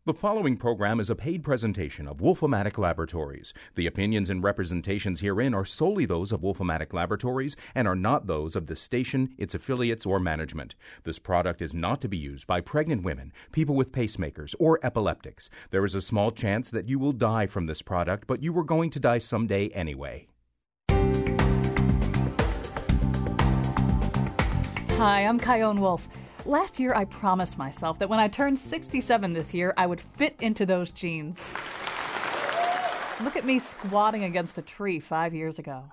The following program is a paid presentation of Wolf-O-Matic Laboratories. The opinions and representations herein are solely those of Wolf-O-Matic Laboratories and are not those of the station, its affiliates, or management. This product is not to be used by pregnant women, people with pacemakers, or epileptics. There is a small chance that you will die from this product, but you were going to die someday anyway. Hi, I'm Kyone Wolf. Last year, I promised myself that when I turned 67 this year, I would fit into those jeans. Look at me squatting against a tree 5 years ago.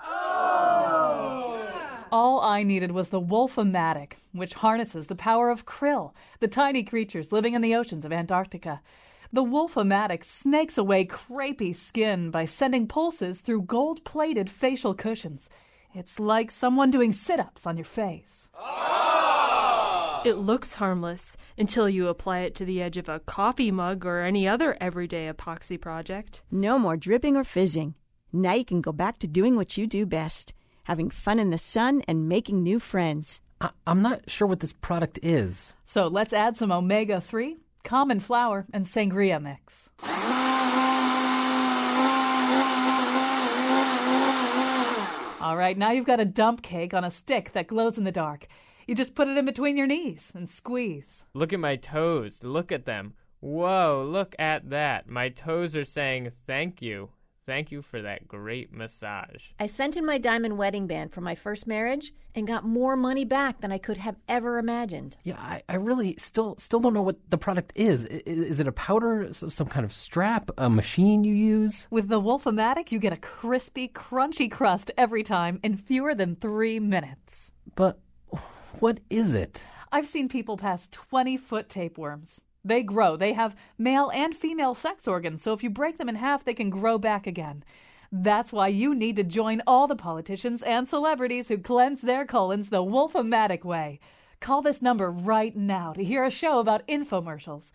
All I needed was the Wolf-O-Matic, which harnesses the power of krill, the tiny creatures living in the oceans of Antarctica. The Wolf-O-Matic snakes away crepey skin by sending pulses through gold-plated facial cushions. It's like someone doing sit-ups on your face. It looks harmless until you apply it to the edge of a coffee mug or any other everyday epoxy project. No more dripping or fizzing. Now you can go back to doing what you do best, having fun in the sun and making new friends. I'm not sure what this product is. So let's add some omega-3, common flour, and sangria mix. All right, now you've got a dump cake on a stick that glows in the dark. You just put it in between your knees and squeeze. Look at my toes. Look at them. Whoa, look at that. My toes are saying thank you. Thank you for that great massage. I sent in my diamond wedding band for my first marriage and got more money back than I could have ever imagined. Yeah, I really still don't know what the product is. Is it a powder, some kind of strap, a machine you use? With the Wolf-O-Matic, you get a crispy, crunchy crust every time in fewer than 3 minutes. But what is it? I've seen people pass 20-foot tapeworms. They grow. They have male and female sex organs, so if you break them in half, they can grow back again. That's why you need to join all the politicians and celebrities who cleanse their colons the Wolf-O-Matic way. Call this number right now to hear a show about infomercials.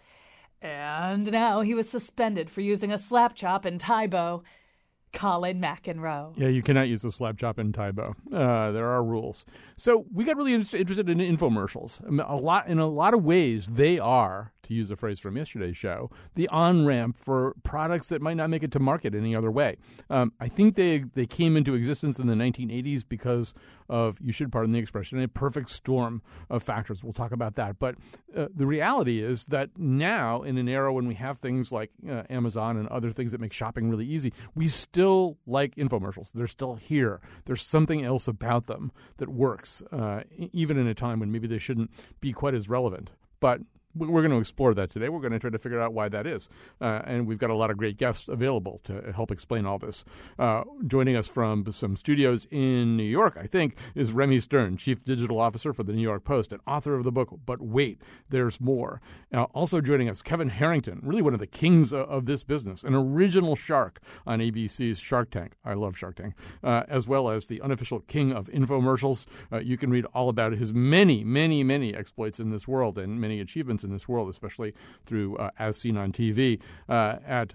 And now he was suspended for using a slap chop in Tybo. Colin McEnroe. Yeah, you cannot use a slap chop in Tybo. There are rules. So we got really interested in infomercials. In a lot of ways, they are, to use a phrase from yesterday's show, the on-ramp for products that might not make it to market any other way. I think they came into existence in the 1980s because of, you should pardon the expression, a perfect storm of factors. We'll talk about that. But the reality is that now, in an era when we have things like Amazon and other things that make shopping really easy, we still like infomercials. They're still here. There's something else about them that works, even in a time when maybe they shouldn't be quite as relevant. But we're going to explore that today. We're going to try to figure out why that is. And we've got a lot of great guests available to help explain all this. Joining us from some studios in New York, I think, is Remy Stern, Chief Digital Officer for the New York Post and author of the book, But Wait, There's More. Also joining us, Kevin Harrington, really one of the kings of this business, an original shark on ABC's Shark Tank. I love Shark Tank. As well as the unofficial king of infomercials. You can read all about his many, many, many exploits in this world and many achievements in this world, especially through As Seen on TV at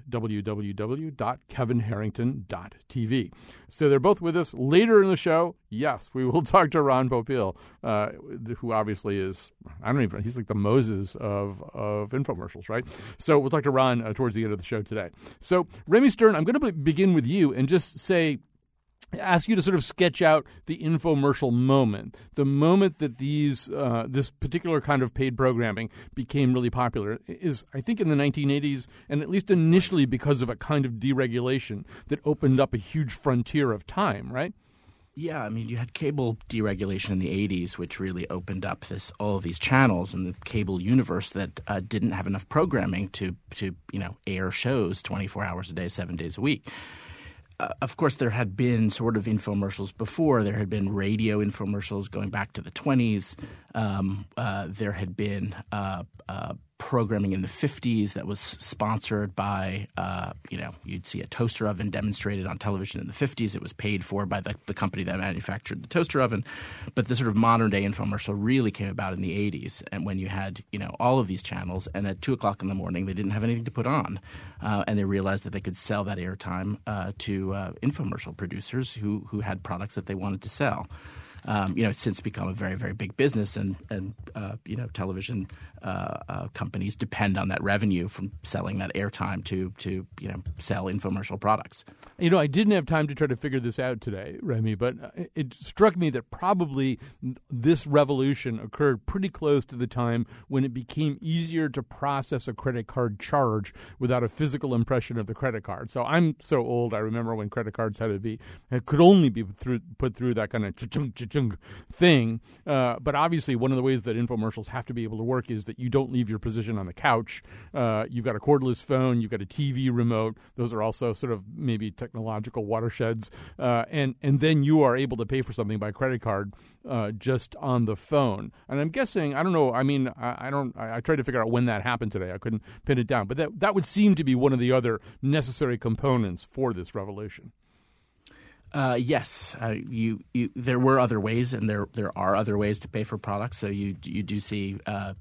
www.kevinharrington.tv. So they're both with us later in the show. Yes, we will talk to Ron Popeil, who obviously is, he's like the Moses of infomercials, right? So we'll talk to Ron towards the end of the show today. So Remy Stern, I'm going to begin with you and just ask you to sort of sketch out the infomercial moment, the moment that this particular kind of paid programming became really popular is, I think, in the 1980s, and at least initially because of a kind of deregulation that opened up a huge frontier of time, right? Yeah, I mean, you had cable deregulation in the 80s, which really opened up all of these channels in the cable universe that didn't have enough programming to air shows 24 hours a day, 7 days a week. Of course, there had been sort of infomercials before. There had been radio infomercials going back to the 20s. There had been programming in the 50s that was sponsored by, you'd see a toaster oven demonstrated on television in the 50s. It was paid for by the company that manufactured the toaster oven. But the sort of modern-day infomercial really came about in the 80s, and when you had, all of these channels, and at 2 o'clock in the morning they didn't have anything to put on. And they realized that they could sell that airtime to infomercial producers who had products that they wanted to sell. It's since become a very, very big business, and television companies depend on that revenue from selling that airtime to sell infomercial products. I didn't have time to try to figure this out today, Remy, but it struck me that probably this revolution occurred pretty close to the time when it became easier to process a credit card charge without a physical impression of the credit card. So I'm so old, I remember when credit cards could only be put through that kind of cha-chung, cha-chung thing. But obviously one of the ways that infomercials have to be able to work is that you don't leave your position on the couch. You've got a cordless phone, you've got a TV remote. Those are also sort of maybe technological watersheds. And then you are able to pay for something by credit card just on the phone. And I'm guessing, I don't know, I tried to figure out when that happened today. I couldn't pin it down. But that would seem to be one of the other necessary components for this revolution. Yes, there were other ways, and there are other ways to pay for products. So you do see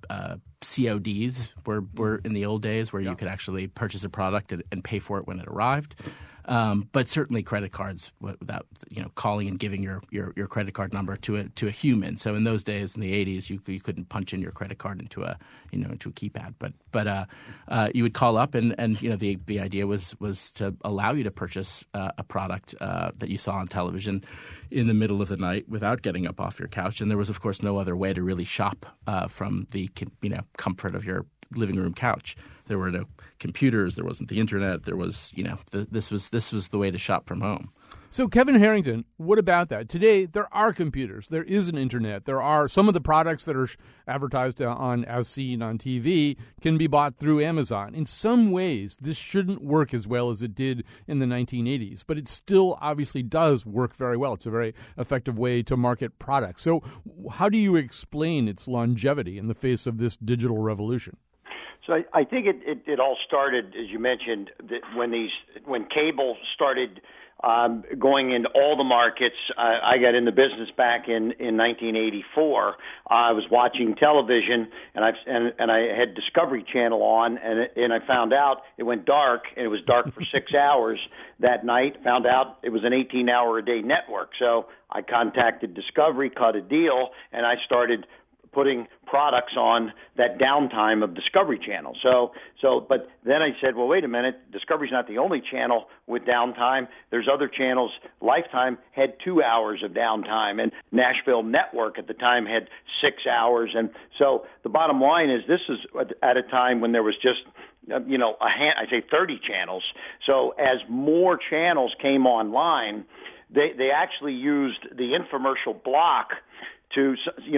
CODs were in the old days where you could actually purchase a product and pay for it when it arrived. But certainly credit cards without calling and giving your credit card number to a human. So in those days, in the 80s, you couldn't punch in your credit card into a keypad. But you would call up and the idea was to allow you to purchase a product that you saw on television in the middle of the night without getting up off your couch. And there was, of course, no other way to really shop from the comfort of your living room couch. There were no computers. There wasn't the internet. There was, this was the way to shop from home. So, Kevin Harrington, what about that? Today, there are computers. There is an internet. There are some of the products that are advertised as seen on TV can be bought through Amazon. In some ways, this shouldn't work as well as it did in the 1980s, but it still obviously does work very well. It's a very effective way to market products. So, how do you explain its longevity in the face of this digital revolution? So I think it all started, as you mentioned, that when cable started going into all the markets. I got in the business back in 1984. I was watching television, and I had Discovery Channel on, and I found out it went dark, and it was dark for 6 hours that night. Found out it was an 18-hour-a-day network. So I contacted Discovery, cut a deal, and I started putting products on that downtime of Discovery Channel. But then I said, well, wait a minute, Discovery's not the only channel with downtime. There's other channels. Lifetime had 2 hours of downtime, and Nashville Network at the time had 6 hours. And so the bottom line is this is at a time when there was just I'd say 30 channels. So as more channels came online, they actually used the infomercial block to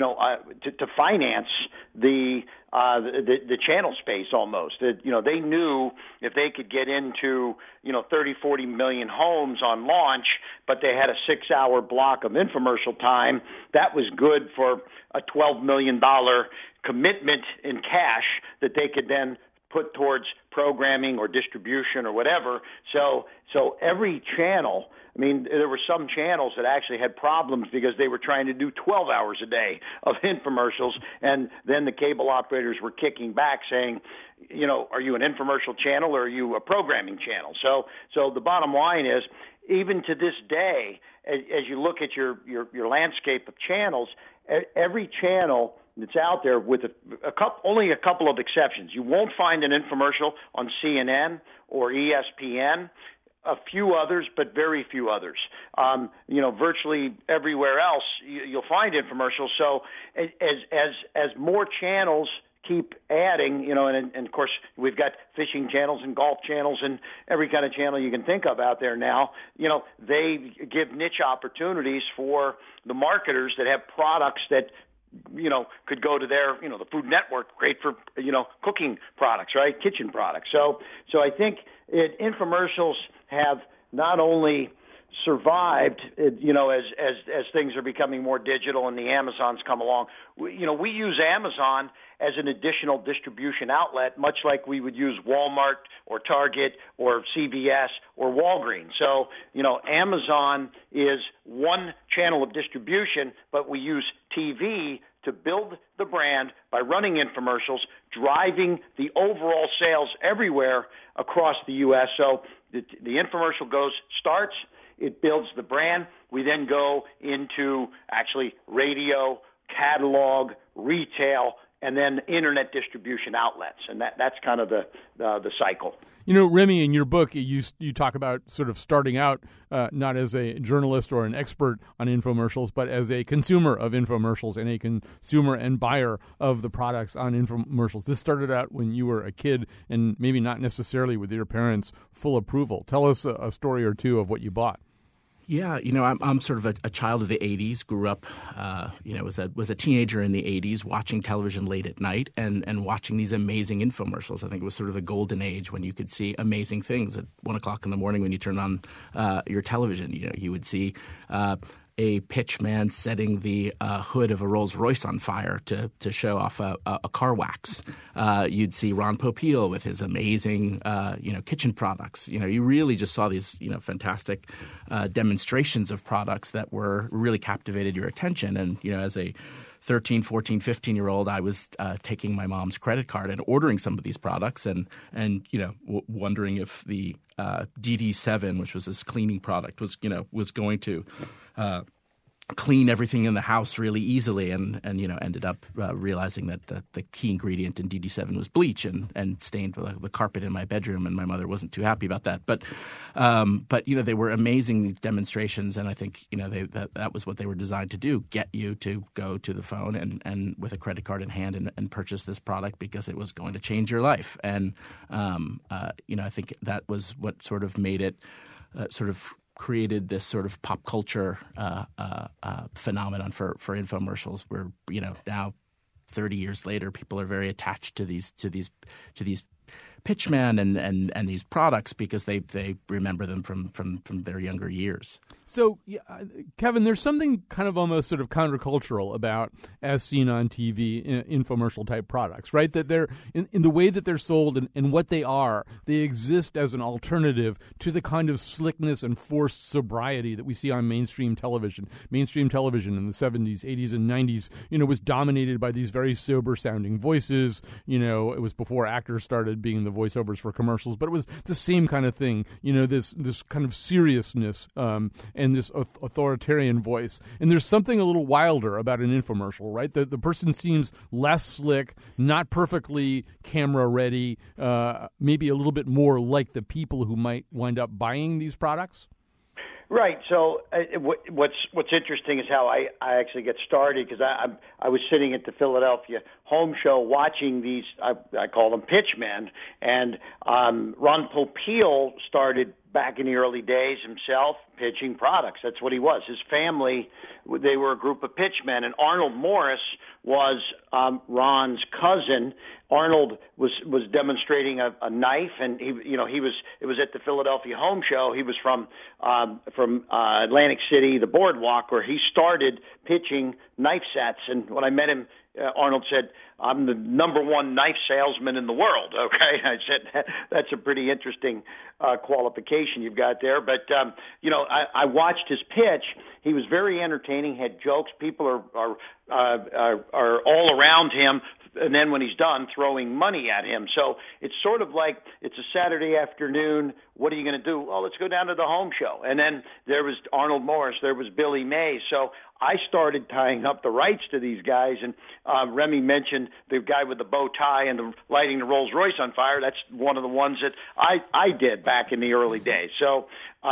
finance the channel space almost. They knew if they could get into 30-40 million homes on launch, but they had a 6-hour block of infomercial time, that was good for a $12 million commitment in cash that they could then put towards programming or distribution or whatever. So every channel, there were some channels that actually had problems because they were trying to do 12 hours a day of infomercials, and then the cable operators were kicking back saying, are you an infomercial channel or are you a programming channel? So the bottom line is, even to this day, as you look at your landscape of channels, every channel that's out there, with only a couple of exceptions. You won't find an infomercial on CNN or ESPN. A few others, but very few others. Virtually everywhere else you'll find infomercials. So as more channels keep adding, and of course we've got fishing channels and golf channels and every kind of channel you can think of out there now. They give niche opportunities for the marketers that have products that could go to their, the Food Network, great for, cooking products, right? Kitchen products. So I think infomercials have not only survived, as things are becoming more digital and the Amazons come along. We use Amazon as an additional distribution outlet, much like we would use Walmart or Target or CVS or Walgreens. So, Amazon is one channel of distribution, but we use TV to build the brand by running infomercials, driving the overall sales everywhere across the U.S. So the infomercial starts, it builds the brand. We then go into actually radio, catalog, retail, and then internet distribution outlets, and that's kind of the cycle. You know, Remy, in your book, you talk about sort of starting out not as a journalist or an expert on infomercials, but as a consumer of infomercials and a consumer and buyer of the products on infomercials. This started out when you were a kid and maybe not necessarily with your parents' full approval. Tell us a story or two of what you bought. Yeah, you know, I'm sort of a child of the 80s, grew up, was a teenager in the 80s, watching television late at night and watching these amazing infomercials. I think it was sort of the golden age when you could see amazing things at 1 o'clock in the morning when you turn on your television. You know, you would see a pitch man setting the hood of a Rolls Royce on fire to show off a car wax. You'd see Ron Popeil with his amazing kitchen products. You know, you really just saw these fantastic demonstrations of products that really captivated your attention. And as a 13, 14, 15-year-old, I was taking my mom's credit card and ordering some of these products and wondering if the DD7, which was this cleaning product, was going to clean everything in the house really easily, and ended up realizing that the key ingredient in DD7 was bleach and stained the carpet in my bedroom, and my mother wasn't too happy about that. But they were amazing demonstrations, and I think that was what they were designed to do: get you to go to the phone and with a credit card in hand and purchase this product because it was going to change your life. And I think that was what sort of made it created this sort of pop culture phenomenon for infomercials, where now 30 years later, people are very attached to these pitchmen and these products because they remember them from their younger years. So, Kevin, there's something kind of almost sort of countercultural about as seen on TV infomercial type products, right? That they're in the way that they're sold and what they are. They exist as an alternative to the kind of slickness and forced sobriety that we see on mainstream television. Mainstream television in the 70s, 80s, and 90s, was dominated by these very sober-sounding voices. It was before actors started being the voiceovers for commercials, but it was the same kind of thing. This kind of seriousness and this authoritarian voice. And there's something a little wilder about an infomercial, right? The person seems less slick, not perfectly camera ready, maybe a little bit more like the people who might wind up buying these products. Right. So what's interesting is how I actually get started, because I was sitting at the Philadelphia Home Show watching these, I call them pitchmen, and Ron Popeil started back in the early days himself pitching products. That's what he was. His family, they were a group of pitchmen, and Arnold Morris was Ron's cousin. Arnold was demonstrating a knife, and it was at the Philadelphia Home Show. He was from Atlantic City, the Boardwalk, where he started pitching knife sets. And when I met him, Arnold said, "I'm the number one knife salesman in the world." Okay, I said, "That's a pretty interesting qualification you've got there." But I watched his pitch. He was very entertaining. Had jokes. People are all around him. And then when he's done, throwing money at him. So it's sort of like it's a Saturday afternoon. What are you going to do? Well, let's go down to the Home Show. And then there was Arnold Morris. There was Billy Mays. So I started tying up the rights to these guys. And Remy mentioned the guy with the bow tie and lighting the Rolls Royce on fire. That's one of the ones that I did back in the early days. So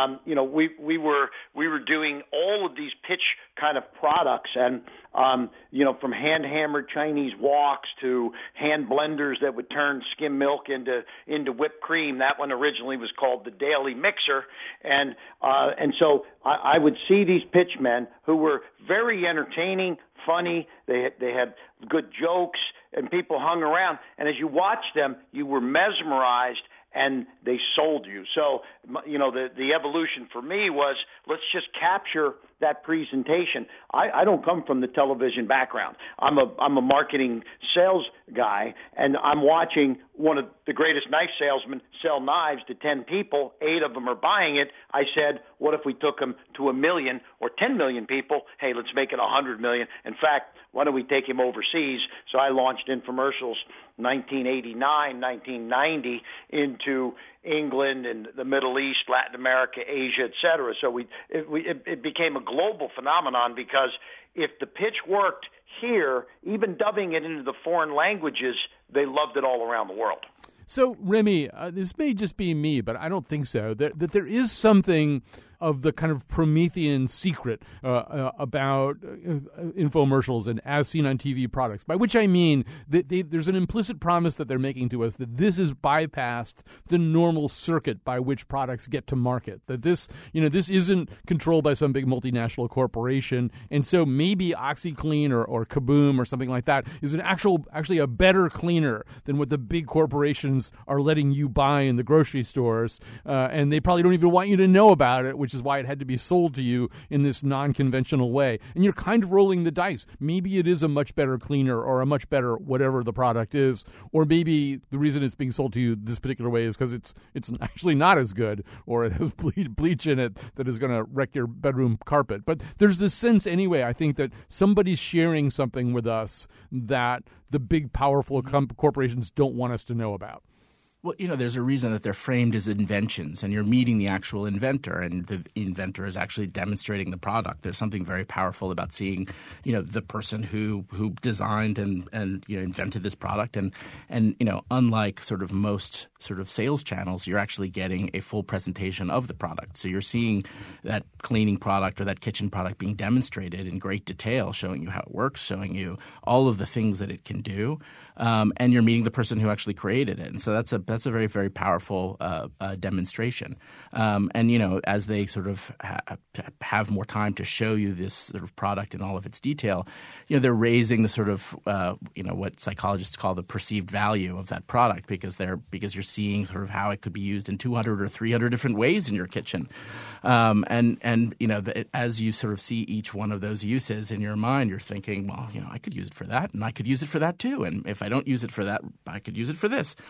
we were doing all of these pitch kind of products, and from hand hammered Chinese woks to hand blenders that would turn skim milk into whipped cream. That one originally was called the Daily Mixer, and so I would see these pitchmen who were very entertaining, funny. They had good jokes, and people hung around. And as you watched them, you were mesmerized, and they sold you. So, the evolution for me was, let's just capture that presentation. I don't come from the television background. I'm a marketing sales guy, and I'm watching one of the greatest knife salesmen sell knives to 10 people. 8 of them are buying it. I said, what if we took them to 1 million or 10 million people? Hey, let's make it 100 million. In fact, why don't we take him overseas? So I launched infomercials 1989, 1990 into England and the Middle East, Latin America, Asia, et cetera. So it became a global phenomenon, because if the pitch worked here, even dubbing it into the foreign languages, they loved it all around the world. So, Remy, this may just be me, but I don't think so, that there is something of the kind of Promethean secret about infomercials and as seen on TV products, by which I mean that there's an implicit promise that they're making to us that this is bypassed the normal circuit by which products get to market, that this isn't controlled by some big multinational corporation, and so maybe OxyClean or Kaboom or something like that is actually a better cleaner than what the big corporations are letting you buy in the grocery stores, and they probably don't even want you to know about it, which is why it had to be sold to you in this non-conventional way. And you're kind of rolling the dice. Maybe it is a much better cleaner or a much better whatever the product is, or maybe the reason it's being sold to you this particular way is because it's actually not as good, or it has bleach in it that is going to wreck your bedroom carpet. But there's this sense anyway, I think, that somebody's sharing something with us that the big, powerful corporations don't want us to know about. Well, there's a reason that they're framed as inventions, and you're meeting the actual inventor, and the inventor is actually demonstrating the product. There's something very powerful about seeing, the person who designed and invented this product, and unlike sort of most sort of sales channels, you're actually getting a full presentation of the product. So you're seeing that cleaning product or that kitchen product being demonstrated in great detail, showing you how it works, showing you all of the things that it can do, and you're meeting the person who actually created it. And so that's a very, very powerful demonstration. And, as they sort of have more time to show you this sort of product in all of its detail, they're raising the sort of, what psychologists call the perceived value of that product because you're seeing sort of how it could be used in 200 or 300 different ways in your kitchen. As you sort of see each one of those uses in your mind, you're thinking, well, I could use it for that, and I could use it for that too. And if I don't use it for that, I could use it for this.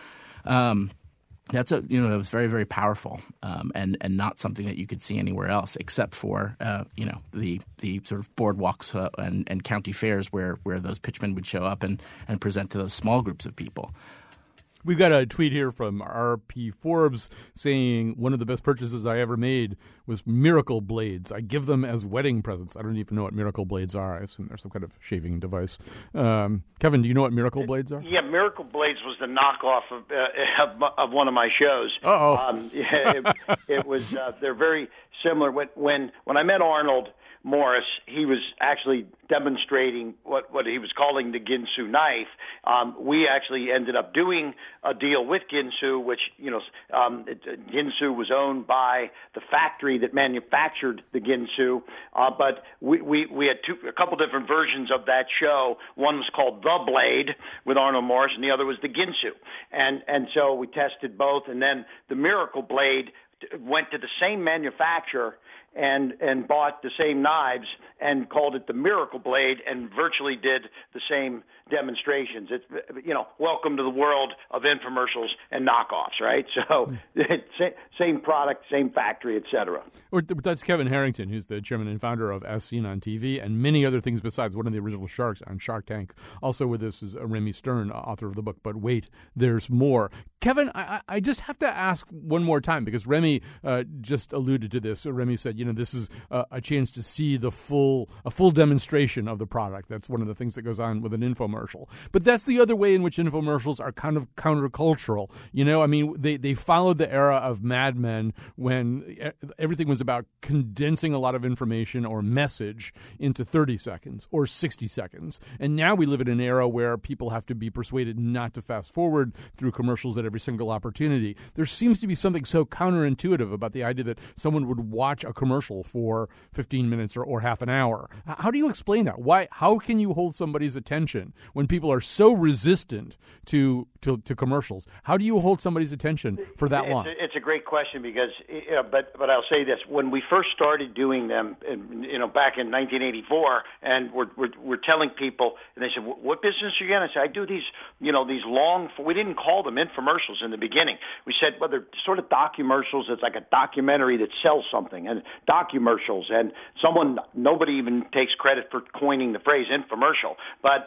It was very, very powerful, and not something that you could see anywhere else except for the sort of boardwalks and county fairs where those pitchmen would show up and present to those small groups of people. We've got a tweet here from R.P. Forbes saying one of the best purchases I ever made was Miracle Blades. I give them as wedding presents. I don't even know what Miracle Blades are. I assume they're some kind of shaving device. Kevin, do you know what Miracle Blades are? Yeah, Miracle Blades was the knockoff of one of my shows. It was. They're very similar. When I met Arnold Morris, he was actually demonstrating what he was calling the Ginsu knife. We actually ended up doing a deal with Ginsu, which Ginsu was owned by the factory that manufactured the Ginsu. But we had a couple different versions of that show. One was called The Blade with Arnold Morris, and the other was the Ginsu. And so we tested both, and then the Miracle Blade went to the same manufacturer and bought the same knives and called it the Miracle Blade and virtually did the same demonstrations. It's, welcome to the world of infomercials and knockoffs, right? So same product, same factory, et cetera. That's Kevin Harrington, who's the chairman and founder of As Seen on TV and many other things besides, one of the original sharks on Shark Tank. Also with us is Remy Stern, author of the book, But Wait, There's More. Kevin, I just have to ask one more time because Remy just alluded to this. Remy said, this is a chance to see a full demonstration of the product. That's one of the things that goes on with an infomercial. But that's the other way in which infomercials are kind of countercultural. They followed the era of Mad Men when everything was about condensing a lot of information or message into 30 seconds or 60 seconds. And now we live in an era where people have to be persuaded not to fast forward through commercials at every single opportunity. There seems to be something so counterintuitive about the idea that someone would watch a commercial for 15 minutes or half an hour. How do you explain that? How can you hold somebody's attention when people are so resistant to commercials? How do you hold somebody's attention for that long? It's a great question because, but I'll say this: when we first started doing them, back in 1984, and we're telling people, and they said, "What business are you in?" I said, "I do these long." We didn't call them infomercials in the beginning. We said, "Well, they're sort of documercials. It's like a documentary that sells something, and documercials." And nobody even takes credit for coining the phrase infomercial, but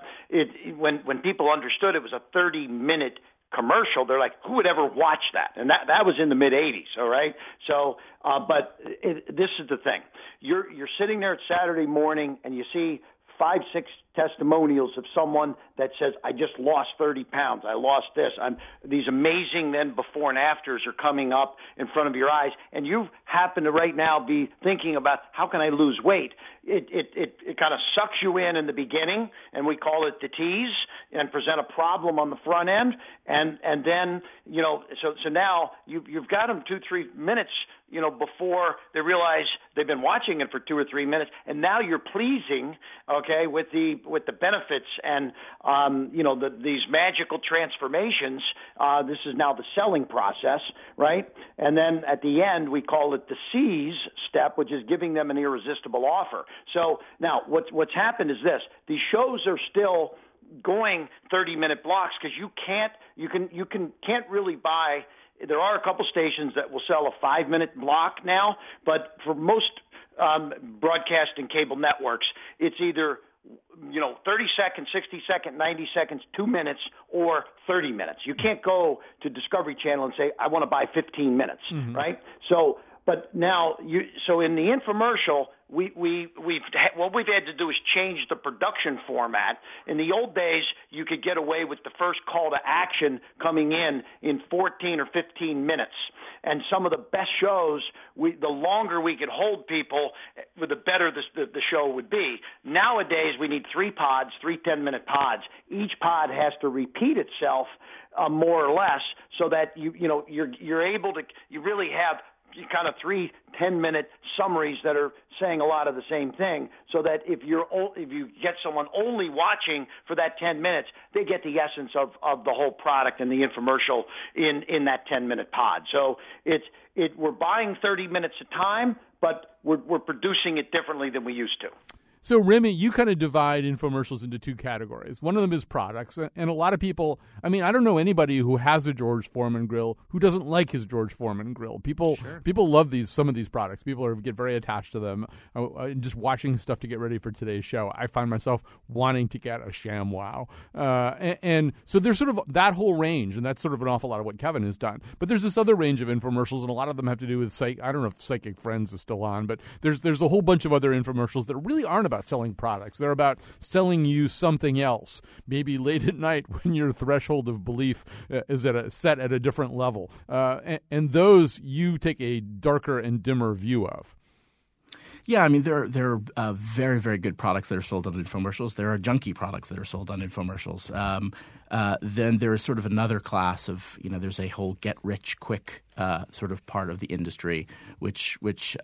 when people understood it was a 30-minute commercial, they're like, who would ever watch that? And that was in the mid-'80s, all right? So, this is the thing. You're sitting there at Saturday morning and you see 5, 6 testimonials of someone that says, I just lost 30 pounds. I lost this. These amazing then before and afters are coming up in front of your eyes. And you happen to right now be thinking about, how can I lose weight? It kind of sucks you in the beginning, and we call it the tease, and present a problem on the front end. And then, so now you've got them 2-3 minutes, before they realize they've been watching it for 2 or 3 minutes, and now you're pleasing, okay, with the benefits and these magical transformations. This is now the selling process, right? And then at the end, we call it the seize step, which is giving them an irresistible offer. So now what's happened is this: these shows are still going 30-minute blocks because you can't really buy. There are a couple stations that will sell a 5-minute block now, but for most broadcast and cable networks, it's either 30 seconds, 60 seconds, 90 seconds, 2 minutes, or 30 minutes. You can't go to Discovery Channel and say, I want to buy 15 minutes, right? So, but now so in the infomercial, what we've had to do is change the production format. In the old days, you could get away with the first call to action coming in 14 or 15 minutes. And some of the best shows, the longer we could hold people, the better the show would be. Nowadays, we need 3 pods, 3 10-minute pods. Each pod has to repeat itself more or less, so that you're able to really have kind of 3 10-minute summaries that are saying a lot of the same thing, so that if you get someone only watching for that 10 minutes, they get the essence of the whole product and the infomercial in that 10-minute pod. So we're buying 30 minutes a time, but we're producing it differently than we used to. So, Remy, you kind of divide infomercials into 2 categories. One of them is products, and a lot of people, I don't know anybody who has a George Foreman grill who doesn't like his George Foreman grill. People love some of these products. People get very attached to them. Just watching stuff to get ready for today's show, I find myself wanting to get a ShamWow. And so there's sort of that whole range, and that's sort of an awful lot of what Kevin has done. But there's this other range of infomercials, and a lot of them have to do with, I don't know if Psychic Friends is still on, but there's a whole bunch of other infomercials that really aren't about selling products. They're about selling you something else, maybe late at night when your threshold of belief is set at a different level. And those you take a darker and dimmer view of. Yeah, there are very, very good products that are sold on infomercials. There are junky products that are sold on infomercials. Then there is sort of another class of, there's a whole get-rich-quick sort of part of the industry, which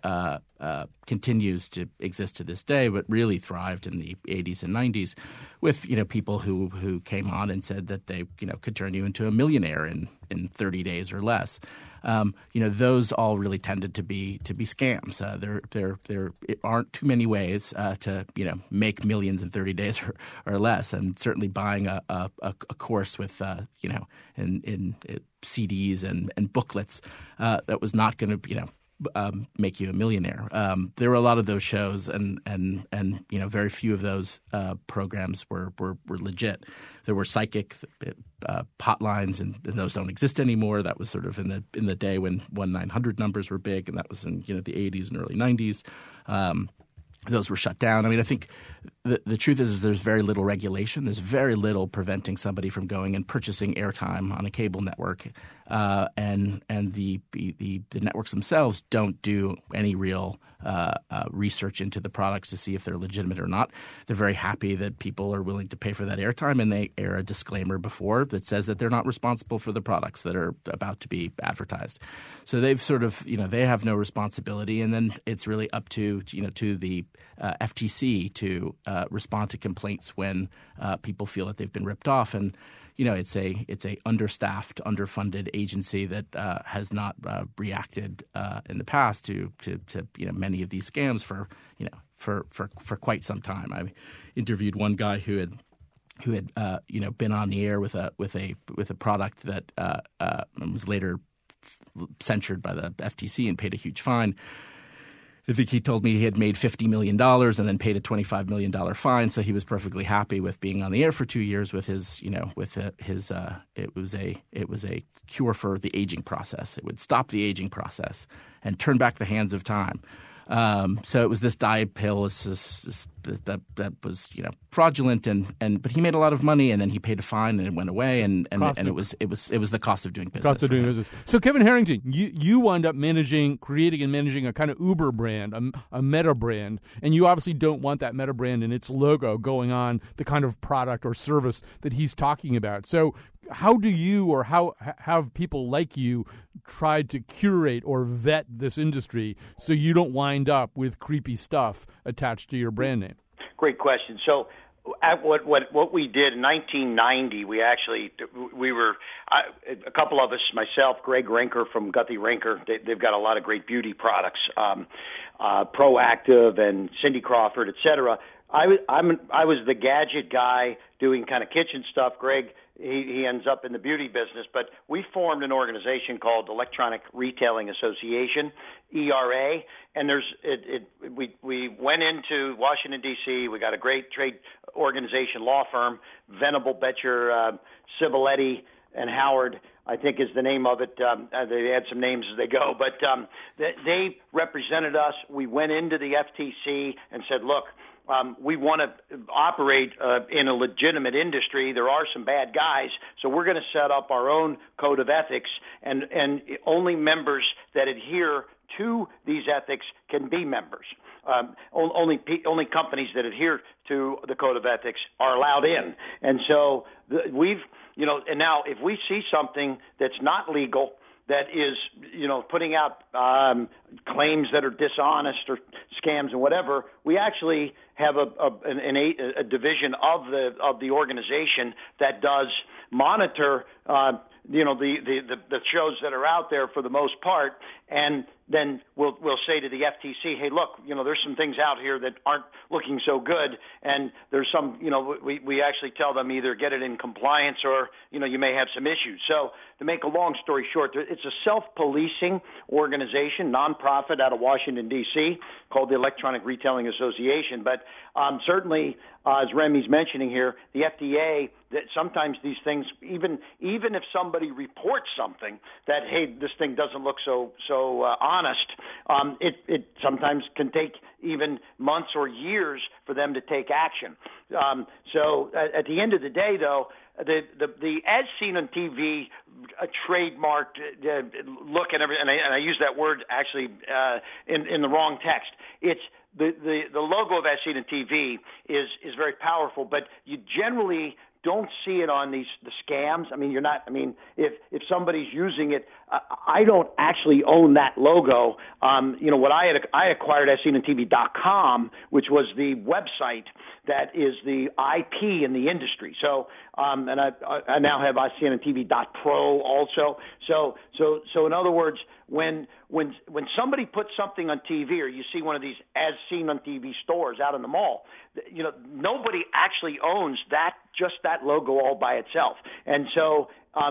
continues to exist to this day, but really thrived in the 80s and 90s with, people who came on and said that they, could turn you into a millionaire in 30 days or less. Those all really tended to be scams. There aren't too many ways to make millions in 30 days or less, and certainly buying a course with in CDs and booklets that was not going to make you a millionaire. There were a lot of those shows, and very few of those programs were legit. There were psychic hotlines, and those don't exist anymore. That was sort of in the day when 1-900 numbers were big, and that was in the 80s and early 90s. Those were shut down. I think the truth is there's very little regulation. There's very little preventing somebody from going and purchasing airtime on a cable network, and the networks themselves don't do any real research into the products to see if they're legitimate or not. They're very happy that people are willing to pay for that airtime, and they air a disclaimer before that says that they're not responsible for the products that are about to be advertised. So they've sort of they have no responsibility, and then it's really up to the FTC to respond to complaints when people feel that they've been ripped off. And it's a understaffed, underfunded agency that has not reacted in the past to many of these scams for quite some time. I interviewed one guy who had been on the air with a product that was later censured by the FTC and paid a huge fine. I think he told me he had made $50 million and then paid a $25 million fine. So he was perfectly happy with being on the air for 2 years with his, it was a cure for the aging process. It would stop the aging process and turn back the hands of time. So it was this diet pill that was fraudulent, but he made a lot of money, and then he paid a fine, and it went away, and it was the cost of doing business. Cost of doing business. So Kevin Harrington, you wound up creating and managing a kind of Uber brand, a meta brand, and you obviously don't want that meta brand and its logo going on the kind of product or service that he's talking about. So how do you, or how have people like you tried to curate or vet this industry so you don't wind up with creepy stuff attached to your brand name? Great question. So what we did in 1990, we were a couple of us, myself, Greg Rinker from Guthrie Rinker. They've got a lot of great beauty products, Proactive and Cindy Crawford, et cetera. I was the gadget guy doing kind of kitchen stuff. Greg, he ends up in the beauty business, but we formed an organization called Electronic Retailing Association, ERA, and we went into Washington D.C. We got a great trade organization law firm, Venable, Betcher, Civiletti, and Howard, I think is the name of it. They add some names as they go, but they represented us. We went into the FTC and said, look, we want to operate in a legitimate industry. There are some bad guys, so we're going to set up our own code of ethics, and only members that adhere to these ethics can be members. Only companies that adhere to the code of ethics are allowed in. And so and now if we see something that's not legal, that is, putting out claims that are dishonest or scams and whatever, we actually have a division of the organization that does monitor, the shows that are out there for the most part, and then we'll say to the FTC, hey, look, there's some things out here that aren't looking so good, and there's some, we actually tell them either get it in compliance or, you may have some issues. So to make a long story short, it's a self-policing organization, nonprofit out of Washington, D.C., called the Electronic Retailing Association. But certainly, as Remy's mentioning here, the FDA, that sometimes these things, even if somebody reports something that, hey, this thing doesn't look so honest, it sometimes can take even months or years for them to take action. So at the end of the day, though, the as seen on TV trademarked look and everything, and I use that word actually in the wrong text. It's the logo of as seen on TV is very powerful, but you generally don't see it on the scams. I mean, if somebody's using it, I don't actually own that logo. What I acquired AsSeenOnTV.com, which was the website that is the IP in the industry. So, and I now have AsSeenOnTV.pro also. So in other words, when somebody puts something on TV, or you see one of these as seen on TV stores out in the mall, nobody actually owns just that logo all by itself. And so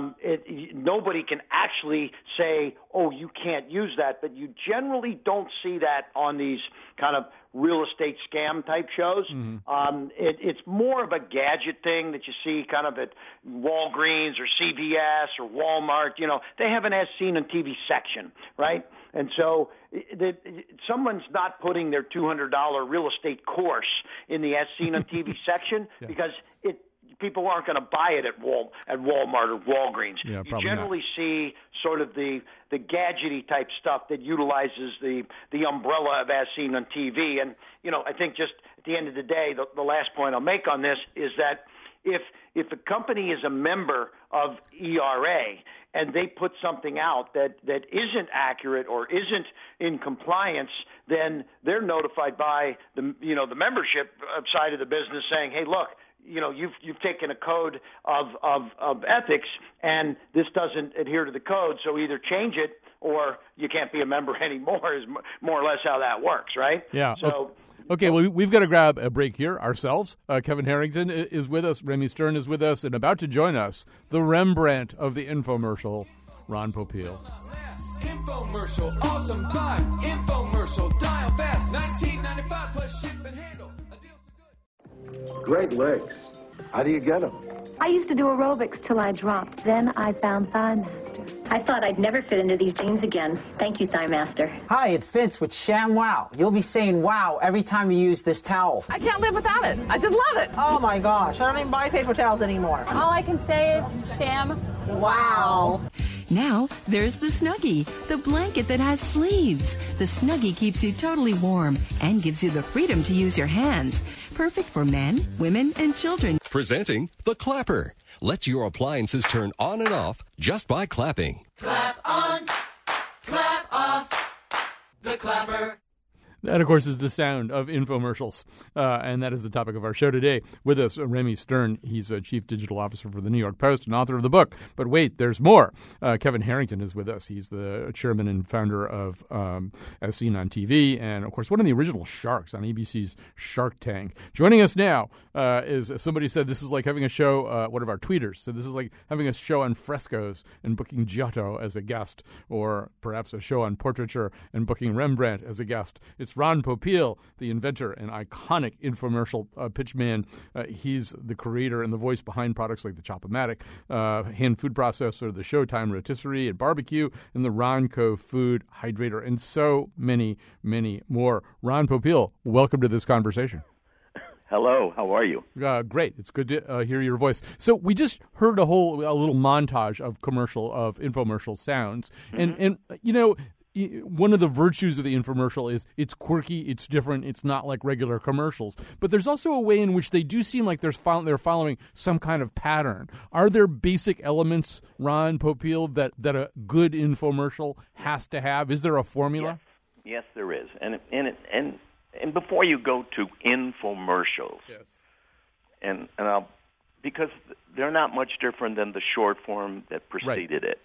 nobody can actually say, oh, you can't use that, but you generally don't see that on these kind of real estate scam type shows. Mm-hmm. It's more of a gadget thing that you see kind of at Walgreens or CVS or Walmart. They have an as seen on TV section, right? And so someone's not putting their $200 real estate course in the as seen on TV section because people aren't going to buy it at Walmart or Walgreens. Yeah, you generally see sort of the gadgety type stuff that utilizes the umbrella of as seen on TV. And, I think just at the end of the day, the last point I'll make on this is that if a company is a member of ERA and they put something out that isn't accurate or isn't in compliance, then they're notified by the membership side of the business saying, hey, look, you've taken a code of ethics and this doesn't adhere to the code, so either change it or you can't be a member anymore is more or less how that works, right? Yeah. So. Okay, well, we've got to grab a break here ourselves. Kevin Harrington is with us. Remy Stern is with us. And about to join us, the Rembrandt of the infomercial, Ron Popeil. Infomercial, awesome buy. Infomercial, dial fast. $19.95 plus ship and handle. Great legs. How do you get them? I used to do aerobics till I dropped. Then I found Thighmaster. I thought I'd never fit into these jeans again. Thank you, Thigh Master. Hi, it's Vince with Sham Wow. You'll be saying wow every time you use this towel. I can't live without it. I just love it. Oh my gosh, I don't even buy paper towels anymore. All I can say is Sham Wow. Now, there's the Snuggie, the blanket that has sleeves. The Snuggie keeps you totally warm and gives you the freedom to use your hands. Perfect for men, women, and children. Presenting the Clapper. Lets your appliances turn on and off just by clapping. Clap on, clap off, the Clapper. That, of course, is the sound of infomercials, and that is the topic of our show today. With us, Remy Stern. He's a chief digital officer for the New York Post and author of the book. But wait, there's more. Kevin Harrington is with us. He's the chairman and founder of As Seen on TV, and, of course, one of the original sharks on ABC's Shark Tank. Joining us now is, somebody said this is like having a show, one of our tweeters, so this is like having a show on frescoes and booking Giotto as a guest, or perhaps a show on portraiture and booking Rembrandt as a guest. It's Ron Popeil, the inventor and iconic infomercial pitchman. He's the creator and the voice behind products like the Chop-O-Matic hand food processor, the Showtime rotisserie and barbecue, and the Ronco food hydrator, and so many, many more. Ron Popeil, welcome to this conversation. Hello, how are you? Great. It's good to hear your voice. So we just heard a little montage of infomercial sounds, and you know, one of the virtues of the infomercial is it's quirky, it's different, it's not like regular commercials. But there's also a way in which they do seem like they're following some kind of pattern. Are there basic elements, Ron Popeil, that a good infomercial has to have? Is there a formula? Yes, there is. And before you go to infomercials, yes, and I'll, because they're not much different than the short form that preceded it.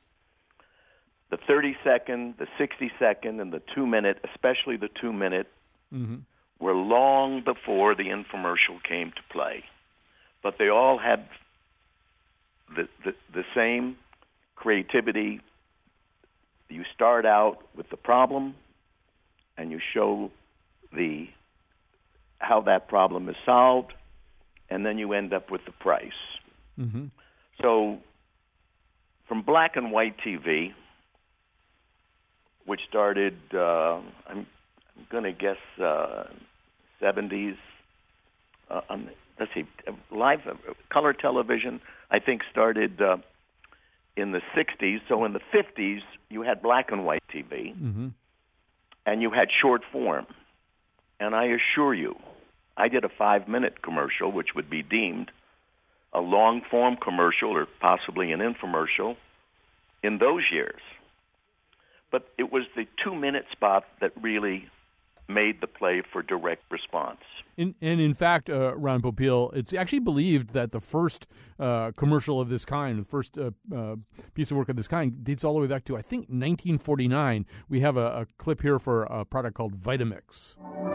The 30-second, the 60-second, and the 2-minute, especially the 2-minute, were long before the infomercial came to play. But they all had the same creativity. You start out with the problem, and you show how that problem is solved, and then you end up with the price. So from black and white TV, which started, I'm going to guess, 70s. Let's see, live color television, I think, started in the 60s. So in the 50s, you had black and white TV, and you had short form. And I assure you, I did a 5-minute commercial, which would be deemed a long-form commercial or possibly an infomercial in those years. But it was the 2-minute spot that really made the play for direct response. And in fact, Ron Popeil, it's actually believed that the first commercial of this kind, the first piece of work of this kind, dates all the way back to, I think, 1949. We have a clip here for a product called Vitamix.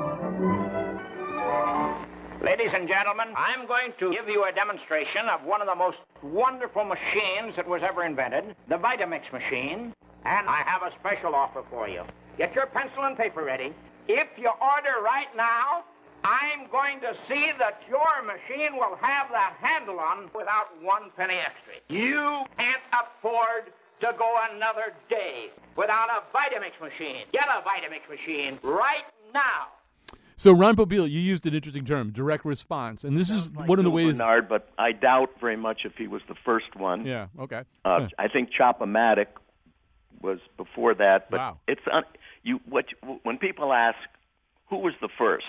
Ladies and gentlemen, I'm going to give you a demonstration of one of the most wonderful machines that was ever invented, the Vitamix machine. And I have a special offer for you. Get your pencil and paper ready. If you order right now, I'm going to see that your machine will have the handle on without 1 penny extra. You can't afford to go another day without a Vitamix machine. Get a Vitamix machine right now. So, Ron Popeil, you used an interesting term, direct response, and this is one of the ways. Bernard, but I doubt very much if he was the first one. Yeah. Okay. I think Chop-O-Matic was before that, but wow. It's when people ask who was the first,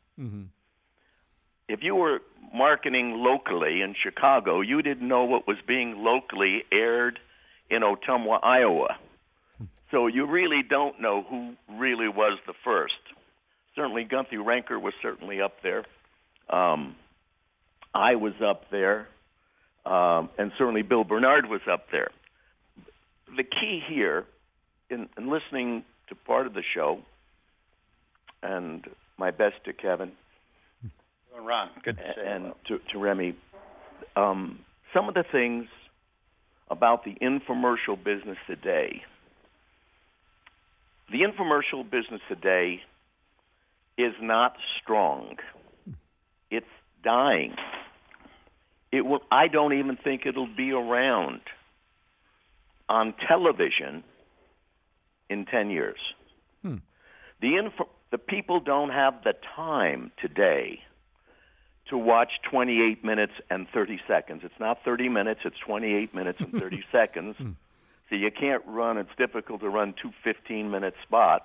if you were marketing locally in Chicago, you didn't know what was being locally aired in Ottumwa, Iowa. So you really don't know who really was the first. Certainly Gunther Renker was certainly up there. I was up there, and certainly Bill Bernard was up there. The key here, in listening to part of the show, and my best to Kevin, Ron, good to say and to Remy, some of the things about the infomercial business today. The infomercial business today is not strong. It's dying. I don't even think it'll be around. on television in 10 years. The people don't have the time today to watch 28 minutes and 30 seconds. It's not 30 minutes, it's 28 minutes and 30 seconds. So you can't run, it's difficult to run 2 15-minute spots.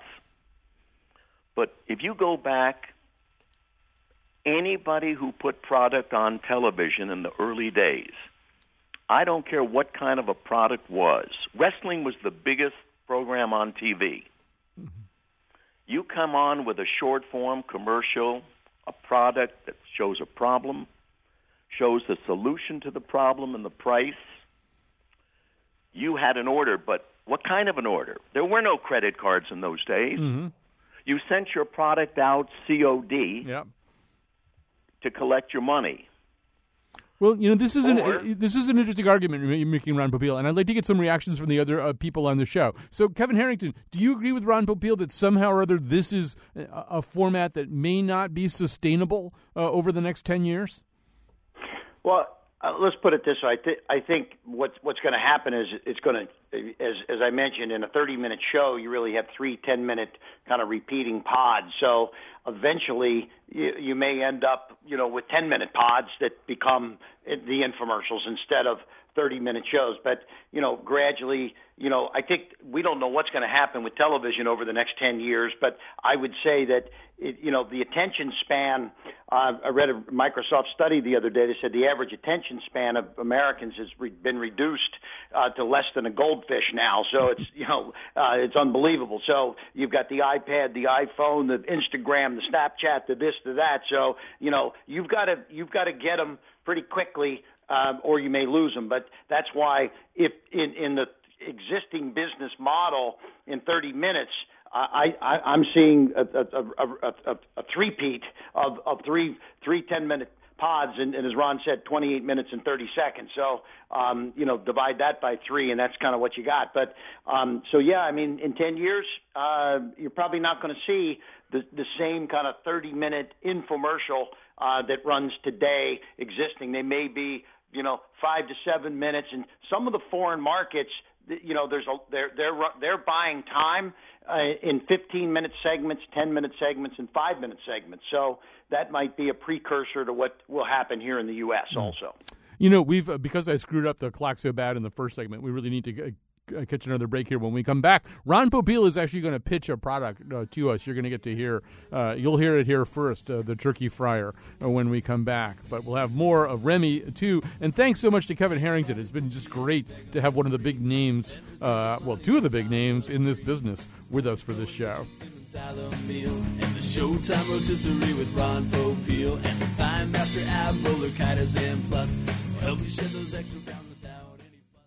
But if you go back, anybody who put product on television in the early days, I don't care what kind of a product was. Wrestling was the biggest program on TV. You come on with a short-form commercial, a product that shows a problem, shows the solution to the problem and the price. You had an order, but what kind of an order? There were no credit cards in those days. You sent your product out COD to collect your money. Well, this is an interesting argument you're making, Ron Popeil, and I'd like to get some reactions from the other people on the show. So, Kevin Harrington, do you agree with Ron Popeil that somehow or other this is a format that may not be sustainable over the next 10 years? Well, let's put it this way. I think what's going to happen is it's going to, as I mentioned, in a 30-minute show, you really have 3 10-minute kind of repeating pods. So eventually you may end up, with 10-minute pods that become the infomercials instead of 30-minute shows. But, gradually, I think we don't know what's going to happen with television over the next 10 years, but I would say that, the attention span, I read a Microsoft study the other day that said the average attention span of Americans has been reduced to less than a goldfish now. So it's, it's unbelievable. So you've got the iPad, the iPhone, the Instagram, the Snapchat, the this, the that. So, you've got to get them pretty quickly, or you may lose them. But that's why if in the existing business model in 30 minutes, I'm seeing a three-peat of three 10-minute pods, and as Ron said, 28 minutes and 30 seconds. So, divide that by 3, and that's kind of what you got. But, in 10 years, you're probably not going to see the same kind of 30-minute infomercial that runs today existing. They may be, 5 to 7 minutes, and some of the foreign markets, they're buying time in 15-minute segments, 10-minute segments, and 5-minute segments. So that might be a precursor to what will happen here in the U.S. also. We've because I screwed up the clock so bad in the first segment, we really need to catch another break here. When we come back, Ron Popeil is actually going to pitch a product to us. You're going to get to hear, you'll hear it here first, the turkey fryer, when we come back. But we'll have more of Remy, too. And thanks so much to Kevin Harrington. It's been just great to have one of the big names, 2 of the big names in this business with us for this show. And the Showtime rotisserie with Ron Popeil and the Fine Master Ab Roller Kaizen Plus will help you shed those extra pounds without any fuss.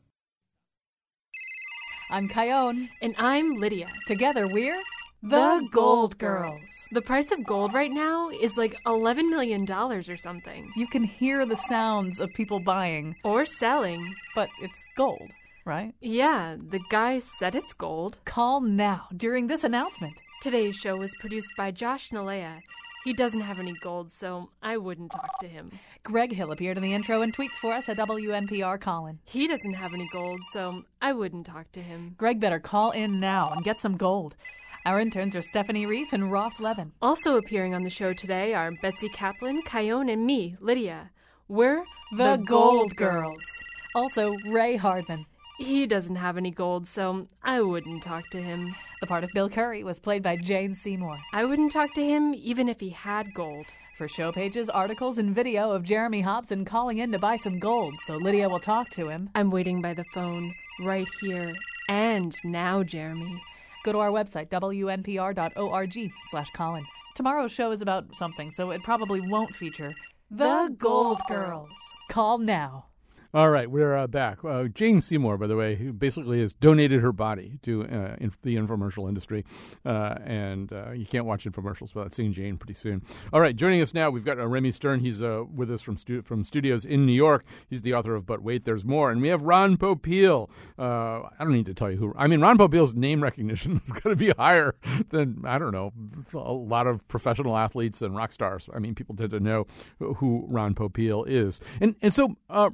I'm Kyone. And I'm Lydia. Together we're The Gold Girls. The price of gold right now is like $11 million or something. You can hear the sounds of people buying. Or selling. But it's gold, right? Yeah, the guy said it's gold. Call now during this announcement. Today's show was produced by Josh Nalea. He doesn't have any gold, so I wouldn't talk to him. Greg Hill appeared in the intro and tweets for us at WNPR Colin. He doesn't have any gold, so I wouldn't talk to him. Greg better call in now and get some gold. Our interns are Stephanie Reif and Ross Levin. Also appearing on the show today are Betsy Kaplan, Kyone, and me, Lydia. We're the Gold Girls. Also, Ray Hardman. He doesn't have any gold, so I wouldn't talk to him. The part of Bill Curry was played by Jane Seymour. I wouldn't talk to him even if he had gold. For show pages, articles, and video of Jeremy Hobson calling in to buy some gold, so Lydia will talk to him. I'm waiting by the phone, right here and now, Jeremy. Go to our website, wnpr.org/Colin. Tomorrow's show is about something, so it probably won't feature The Gold Girls. Call now. All right, we're back. Jane Seymour, by the way, who basically has donated her body to the infomercial industry, and you can't watch infomercials without seeing Jane pretty soon. All right, joining us now, we've got Remy Stern. He's with us from studios in New York. He's the author of But Wait, There's More. And we have Ron Popeil. I don't need to tell you who. I mean, Ron Popeil's name recognition is going to be higher than, I don't know, a lot of professional athletes and rock stars. I mean, people tend to know who Ron Popeil is. And so, Ron,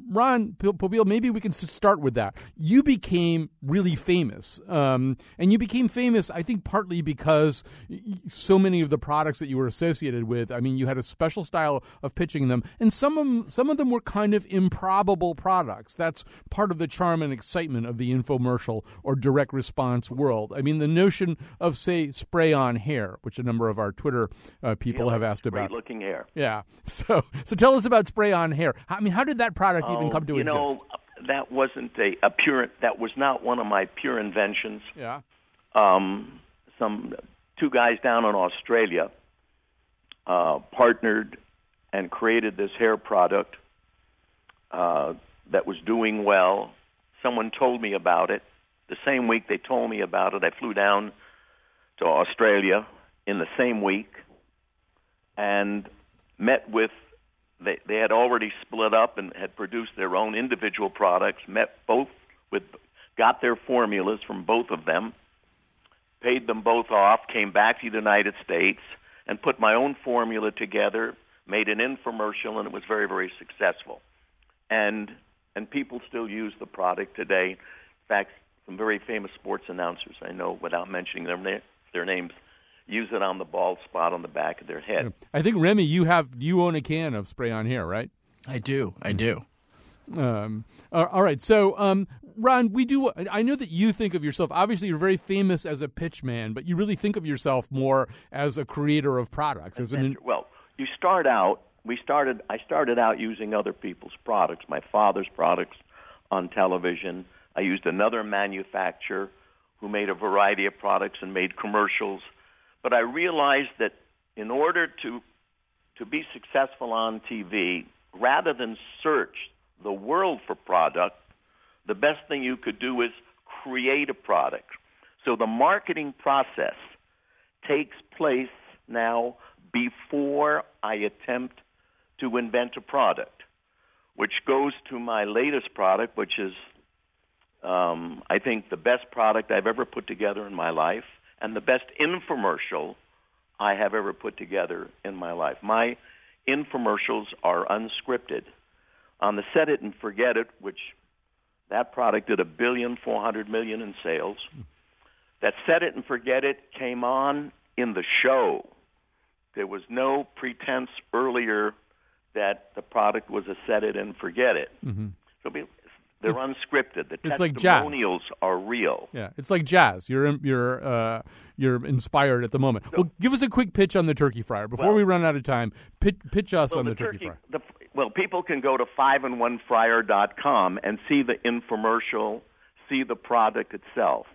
Popeil, maybe we can start with that. You became really famous, and you became famous, I think, partly because so many of the products that you were associated with, I mean, you had a special style of pitching them, and some of them were kind of improbable products. That's part of the charm and excitement of the infomercial or direct response world. I mean, the notion of, say, spray-on hair, which a number of our Twitter people have asked about. Great-looking hair. Yeah. So tell us about spray-on hair. I mean, how did that product even come to exist? That wasn't that was not one of my pure inventions. Yeah. Two guys down in Australia partnered and created this hair product that was doing well. Someone told me about it. The same week they told me about it, I flew down to Australia in the same week and met with, they had already split up and had produced their own individual products, got their formulas from both of them, paid them both off, came back to the United States, and put my own formula together, made an infomercial, and it was very, very successful. And people still use the product today. In fact, some very famous sports announcers, I know, without mentioning their names, use it on the bald spot on the back of their head. I think, Remy, you own a can of spray-on hair, right? I do. All right. So, Ron, I know that you think of yourself, obviously you're very famous as a pitch man, but you really think of yourself more as a creator of products. Well, I started out using other people's products, my father's products on television. I used another manufacturer who made a variety of products and made commercials. But I realized that in order to be successful on TV, rather than search the world for product, the best thing you could do is create a product. So the marketing process takes place now before I attempt to invent a product, which goes to my latest product, which is, I think, the best product I've ever put together in my life and the best infomercial I have ever put together in my life. My infomercials are unscripted. On the Set It and Forget It, which that product did $1.4 billion in sales, that Set It and Forget It came on in the show. There was no pretense earlier that the product was a Set It and Forget It. Mm-hmm. So they're unscripted. The it's like testimonials are real. Yeah, it's like jazz. You're inspired at the moment. Well, give us a quick pitch on the turkey fryer before we run out of time. Pitch us on the turkey fryer. People can go to 5-in-1fryer.com and see the infomercial, see the product itself.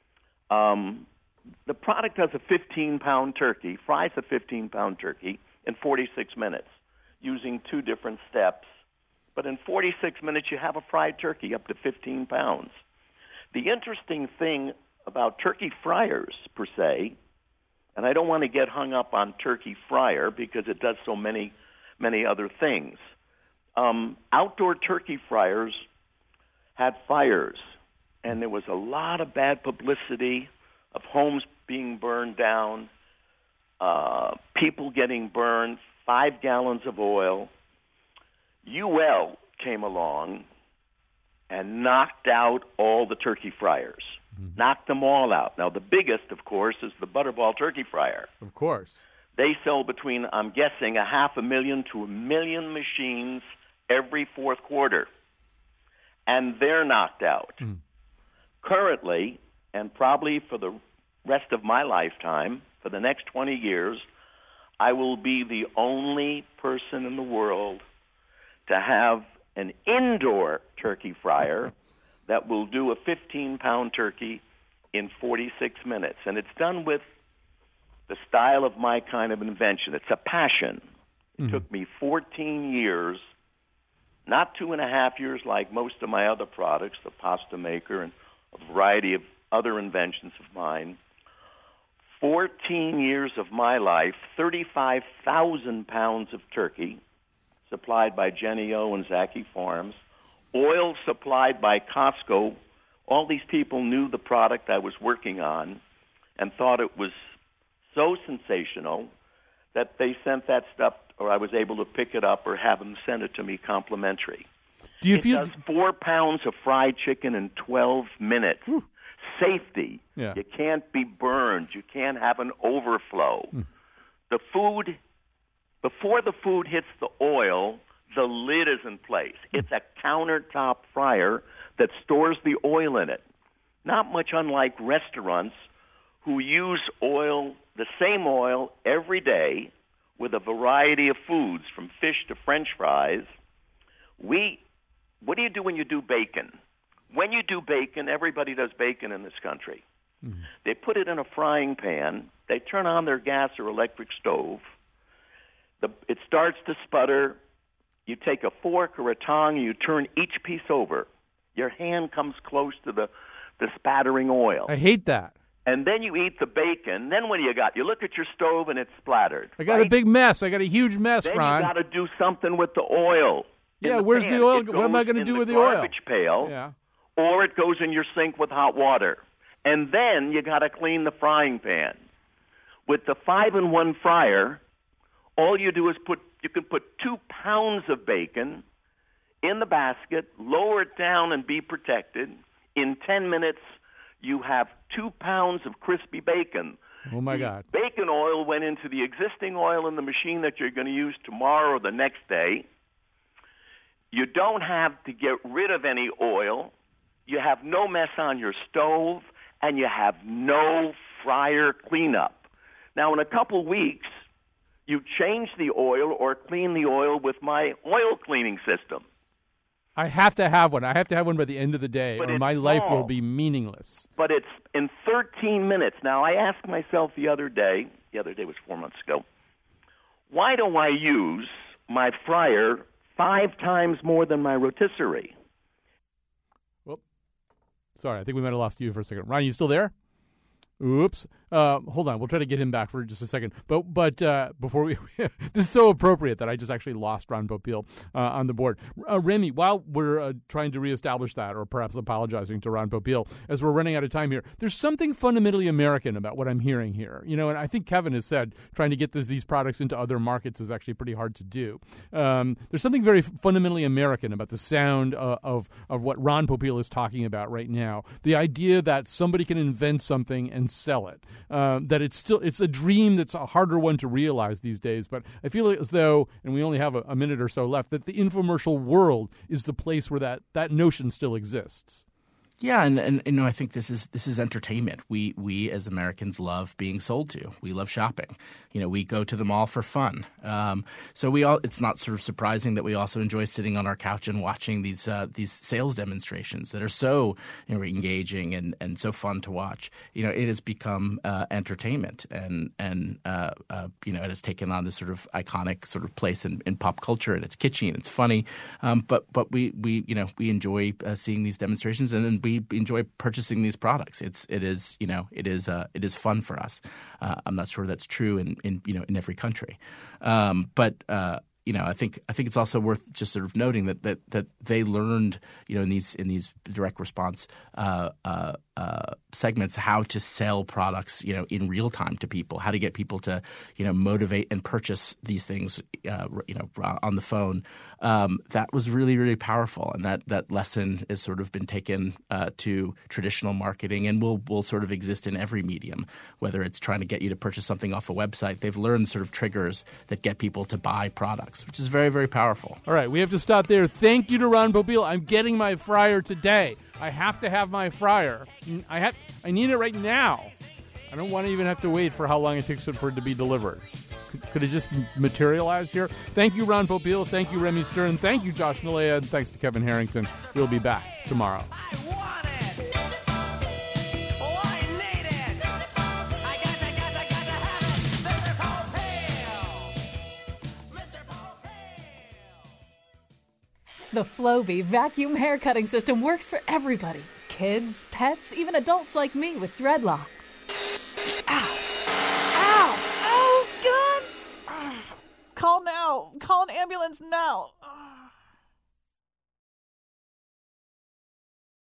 The product does a 15-pound turkey, fries a 15-pound turkey in 46 minutes using two different steps. But in 46 minutes, you have a fried turkey up to 15 pounds. The interesting thing about turkey fryers, per se, and I don't want to get hung up on turkey fryer because it does so many other things. Outdoor turkey fryers had fires, and there was a lot of bad publicity of homes being burned down, people getting burned, 5 gallons of oil. UL came along and knocked out all the turkey fryers, knocked them all out. Now, the biggest, of course, is the Butterball turkey fryer. Of course. They sell between, I'm guessing, 500,000 to 1 million machines every fourth quarter, and they're knocked out. Currently, and probably for the rest of my lifetime, for the next 20 years, I will be the only person in the world to have an indoor turkey fryer that will do a 15-pound turkey in 46 minutes. And it's done with the style of my kind of invention. It's a passion. It took me 14 years, not 2.5 years like most of my other products, the pasta maker and a variety of other inventions of mine. 14 years of my life, 35,000 pounds of turkey supplied by Jennie-O and Zaki Farms, oil supplied by Costco. All these people knew the product I was working on and thought it was so sensational that they sent that stuff, or I was able to pick it up or have them send it to me complimentary. Do you it feel does 4 pounds of fried chicken in 12 minutes. Whew. Safety. Yeah. You can't be burned. You can't have an overflow. The food, before the food hits the oil, the lid is in place. It's a countertop fryer that stores the oil in it. Not much unlike restaurants who use oil, the same oil, every day with a variety of foods, from fish to French fries. What do you do when you do bacon? When you do bacon, everybody does bacon in this country. They put it in a frying pan. They turn on their gas or electric stove. It starts to sputter. You take a fork or a tong and you turn each piece over. Your hand comes close to the spattering oil. I hate that. And then you eat the bacon. Then what do you got? You look at your stove and it's splattered. I got a big mess. I got a huge mess, then Ron. You got to do something with the oil. Yeah, where's the oil? What am I going to do with the oil? Garbage pail. Yeah. Or it goes in your sink with hot water. And then you got to clean the frying pan. With the 5-in-1 fryer, all you do is you can put 2 pounds of bacon in the basket, lower it down and be protected. In 10 minutes, you have 2 pounds of crispy bacon. Oh, my God. Bacon oil went into the existing oil in the machine that you're going to use tomorrow or the next day. You don't have to get rid of any oil. You have no mess on your stove, and you have no fryer cleanup. Now, in a couple weeks, you change the oil or clean the oil with my oil cleaning system. I have to have one. I have to have one by the end of the day, or my life will be meaningless. But it's in 13 minutes. Now, I asked myself the other day was 4 months ago, why do I use my fryer 5 times more than my rotisserie? Well, sorry, I think we might have lost you for a second. Ron, you still there? Oops. Hold on. We'll try to get him back for just a second. But before we, this is so appropriate that I just actually lost Ron Popeil on the board. Remy, while we're trying to reestablish that, or perhaps apologizing to Ron Popeil, as we're running out of time here, there's something fundamentally American about what I'm hearing here. You know, and I think Kevin has said trying to get these products into other markets is actually pretty hard to do. There's something very fundamentally American about the sound of what Ron Popeil is talking about right now. The idea that somebody can invent something and sell it. That it's a dream that's a harder one to realize these days. But I feel as though, and we only have a minute or so left, that the infomercial world is the place where that notion still exists. Yeah, and you know, I think this is entertainment. We as Americans love being sold to. We love shopping. You know, we go to the mall for fun. So it's not sort of surprising that we also enjoy sitting on our couch and watching these sales demonstrations that are so engaging and so fun to watch. You know, it has become entertainment, and you know, it has taken on this sort of iconic sort of place in pop culture, and it's kitschy and it's funny. But we enjoy seeing these demonstrations, and then we enjoy purchasing these products. It is fun for us. I'm not sure that's true in every country, but I think it's also worth just sort of noting that they learned in these direct response segments how to sell products in real time to people, how to get people to motivate and purchase these things on the phone. That was really, really powerful, and that lesson has sort of been taken to traditional marketing and will sort of exist in every medium, whether it's trying to get you to purchase something off a website. They've learned sort of triggers that get people to buy products, which is very, very powerful. All right, we have to stop there. Thank you to Ron Popeil. I'm getting my fryer today. I have to have my fryer. I need it right now. I don't want to even have to wait for how long it takes for it to be delivered. Could it just materialize here? Thank you, Ron Popeil. Thank you, Remy Stern. Thank you, Josh Nalea. And thanks to Kevin Harrington. We'll be back tomorrow. The Flowbee vacuum hair cutting system works for everybody. Kids, pets, even adults like me with dreadlocks. Ow! Ow! Oh, God! Call now. Call an ambulance now.